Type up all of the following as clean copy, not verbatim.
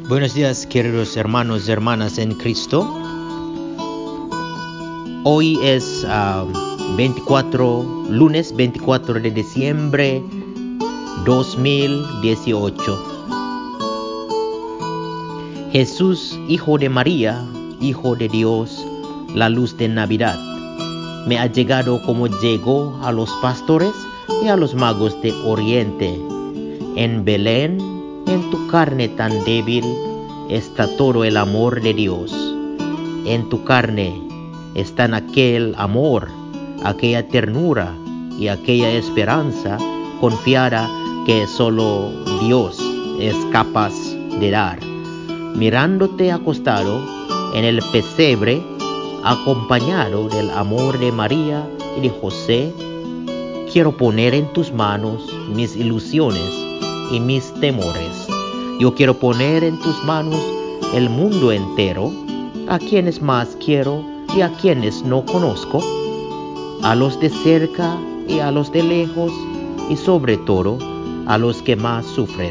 Buenos días, queridos hermanos y hermanas en Cristo. Hoy es lunes 24 de diciembre 2018. Jesús, Hijo de María, Hijo de Dios, la luz de Navidad, me ha llegado como llegó a los pastores y a los magos de Oriente. En Belén, en tu carne tan débil, está todo el amor de Dios. En tu carne están aquel amor, aquella ternura y aquella esperanza confiada que solo Dios es capaz de dar. Mirándote acostado en el pesebre, acompañado del amor de María y de José, quiero poner en tus manos mis ilusiones y mis temores. Yo quiero poner en tus manos el mundo entero, a quienes más quiero y a quienes no conozco, a los de cerca y a los de lejos, y sobre todo a los que más sufren.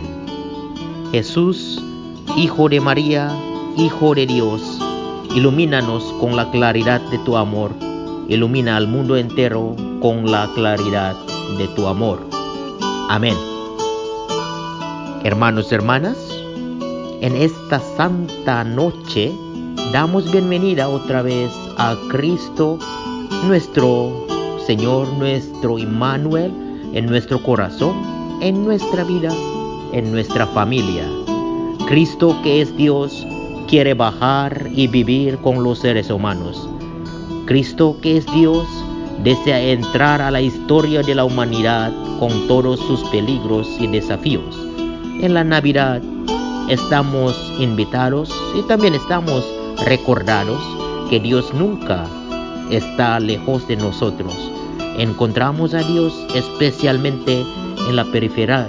Jesús, Hijo de María, Hijo de Dios, ilumínanos con la claridad de tu amor. Ilumina al mundo entero con la claridad de tu amor. Amén. Hermanos y hermanas, en esta santa noche damos bienvenida otra vez a Cristo, nuestro Señor, nuestro Emmanuel, en nuestro corazón, en nuestra vida, en nuestra familia. Cristo, que es Dios, quiere bajar y vivir con los seres humanos. Cristo, que es Dios, desea entrar a la historia de la humanidad con todos sus peligros y desafíos. En la Navidad estamos invitados y también estamos recordados que Dios nunca está lejos de nosotros. Encontramos a Dios especialmente en la periferia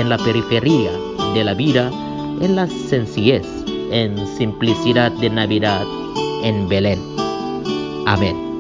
de la vida, en la sencillez, en simplicidad de Navidad en Belén. Amén.